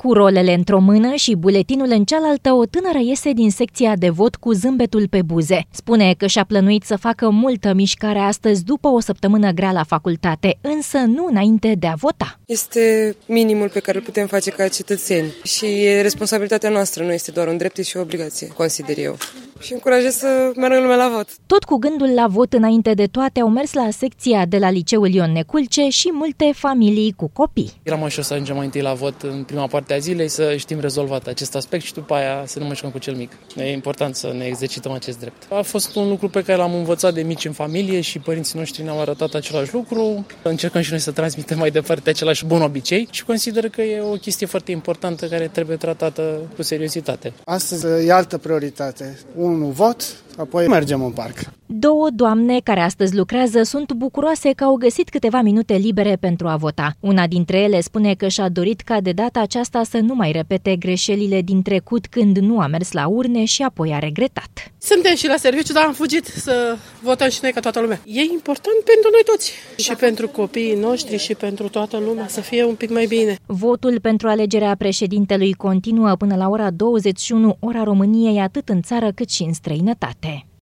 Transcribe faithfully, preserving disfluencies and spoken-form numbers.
Cu rolele într-o mână și buletinul în cealaltă, o tânără iese din secția de vot cu zâmbetul pe buze. Spune că și-a plănuit să facă multă mișcare astăzi după o săptămână grea la facultate, însă nu înainte de a vota. Este minimul pe care îl putem face ca cetățeni și e responsabilitatea noastră, nu este doar un drept, și o obligație, consider eu. Și încurajez să meargă lumea la vot. Tot cu gândul la vot înainte de toate, au mers la secția de la Liceul Ion Neculce și multe familii cu copii. Era mai ușor să ajungem mai întâi la vot în prima parte a zilei, să știm rezolvat acest aspect și după aia să nu mai jucăm cu cel mic. E important să ne exercităm acest drept. A fost un lucru pe care l-am învățat de mici în familie și părinții noștri ne-au arătat același lucru. Încercăm și noi să transmitem mai departe același bun obicei și consider că e o chestie foarte importantă care trebuie tratată cu seriozitate. Astăzi e altă prioritate. Unul vot, apoi mergem în parc. Două doamne care astăzi lucrează sunt bucuroase că au găsit câteva minute libere pentru a vota. Una dintre ele spune că și-a dorit ca de data aceasta să nu mai repete greșelile din trecut când nu a mers la urne și apoi a regretat. Suntem și la serviciu, dar am fugit să votăm și noi ca toată lumea. E important pentru noi toți și pentru copiii noștri și pentru toată lumea să fie un pic mai bine. Votul pentru alegerea președintelui continuă până la ora douăzeci și unu, ora României, atât în țară cât și în străinătate.